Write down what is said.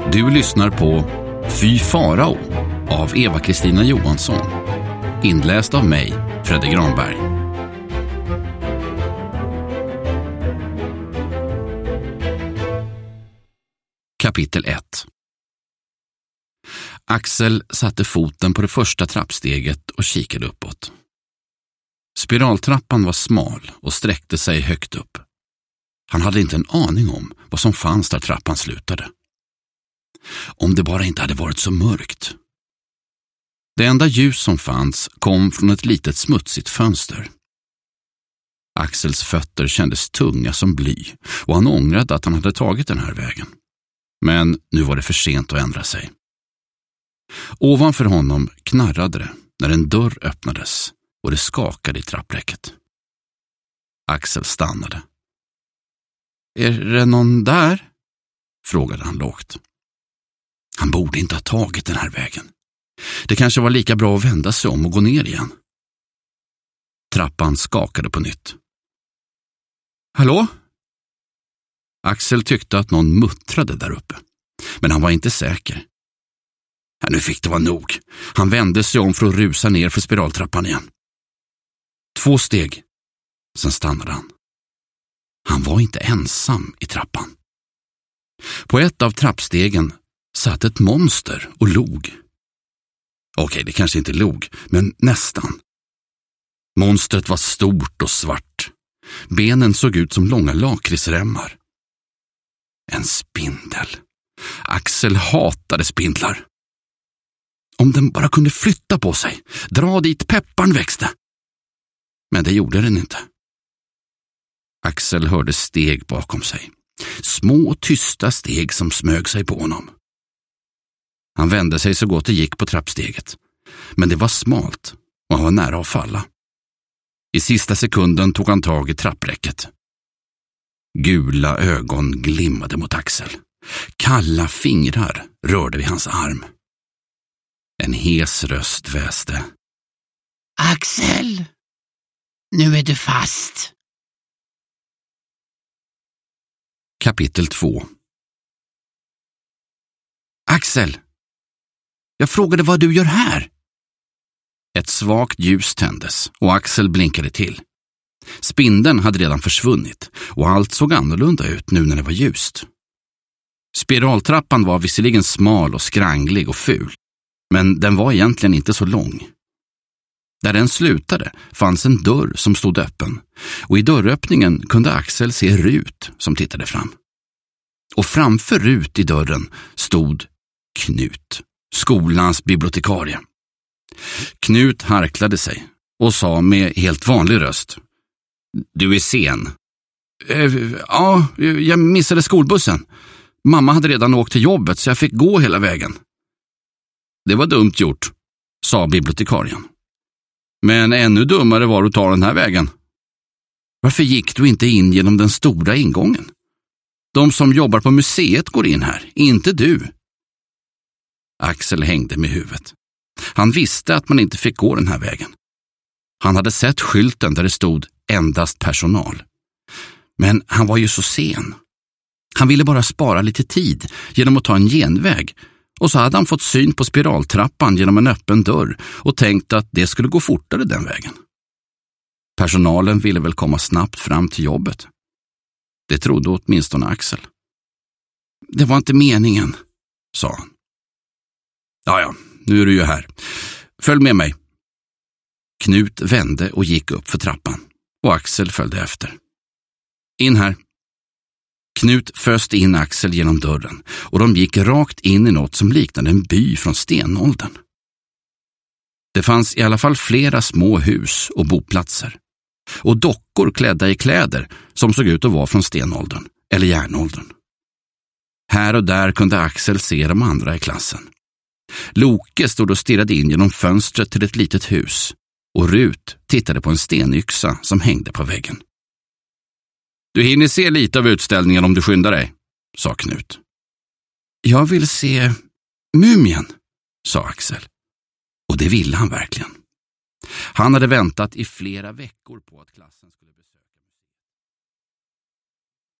Du lyssnar på Fy Farao av Eva-Kristina Johansson. Inläst av mig, Fredrik Granberg. Kapitel 1. Axel satte foten på det första trappsteget och kikade uppåt. Spiraltrappan var smal och sträckte sig högt upp. Han hade inte en aning om vad som fanns där trappan slutade. Om det bara inte hade varit så mörkt. Det enda ljus som fanns kom från ett litet smutsigt fönster. Axels fötter kändes tunga som bly och han ångrade att han hade tagit den här vägen. Men nu var det för sent att ändra sig. Ovanför honom knarrade det när en dörr öppnades och det skakade i trappräcket. Axel stannade. Är det någon där? Frågade han lågt. Han borde inte ha tagit den här vägen. Det kanske var lika bra att vända sig om och gå ner igen. Trappan skakade på nytt. Hallå? Axel tyckte att någon muttrade där uppe, men han var inte säker. Nu fick det vara nog. Han vände sig om för att rusa ner för spiraltrappan igen. 2 steg. Sen stannade han. Han var inte ensam i trappan. På ett av trappstegen satt ett monster och log. Okej, det kanske inte log, men nästan. Monstret var stort och svart. Benen såg ut som långa lakritsremmar. En spindel. Axel hatade spindlar. Om den bara kunde flytta på sig, dra dit pepparn växte. Men det gjorde den inte. Axel hörde steg bakom sig. Små tysta steg som smög sig på honom. Han vände sig så gott det gick på trappsteget. Men det var smalt och han var nära att falla. I sista sekunden tog han tag i trappräcket. Gula ögon glimmade mot Axel. Kalla fingrar rörde vid hans arm. En hes röst väste. Axel, nu är du fast. Kapitel 2. Axel, jag frågade vad du gör här. Ett svagt ljus tändes och Axel blinkade till. Spindeln hade redan försvunnit och allt såg annorlunda ut nu när det var ljust. Spiraltrappan var visserligen smal och skranglig och ful, men den var egentligen inte så lång. Där den slutade fanns en dörr som stod öppen och i dörröppningen kunde Axel se Rut som tittade fram. Och framför Rut i dörren stod Knut, skolans bibliotekarie. Knut harklade sig och sa med helt vanlig röst. Du är sen. Ja, jag missade skolbussen. Mamma hade redan åkt till jobbet så jag fick gå hela vägen. Det var dumt gjort, sa bibliotekarien. Men ännu dummare var att ta den här vägen. Varför gick du inte in genom den stora ingången? De som jobbar på museet går in här, inte du. Axel hängde med huvudet. Han visste att man inte fick gå den här vägen. Han hade sett skylten där det stod endast personal. Men han var ju så sen. Han ville bara spara lite tid genom att ta en genväg. Och så hade han fått syn på spiraltrappan genom en öppen dörr och tänkt att det skulle gå fortare den vägen. Personalen ville väl komma snabbt fram till jobbet. Det trodde åtminstone Axel. Det var inte meningen, sa han. Ja, nu är du ju här. Följ med mig. Knut vände och gick upp för trappan och Axel följde efter. In här. Knut föste in Axel genom dörren och de gick rakt in i något som liknade en by från stenåldern. Det fanns i alla fall flera små hus och boplatser och dockor klädda i kläder som såg ut att vara från stenåldern eller järnåldern. Här och där kunde Axel se de andra i klassen. Loke stod och stirrade in genom fönstret till ett litet hus och Rut tittade på en stenyxa som hängde på väggen. Du hinner se lite av utställningen om du skyndar dig, sa Knut. Jag vill se mumien, sa Axel. Och det ville han verkligen. Han hade väntat i flera veckor på att klassen skulle besöka.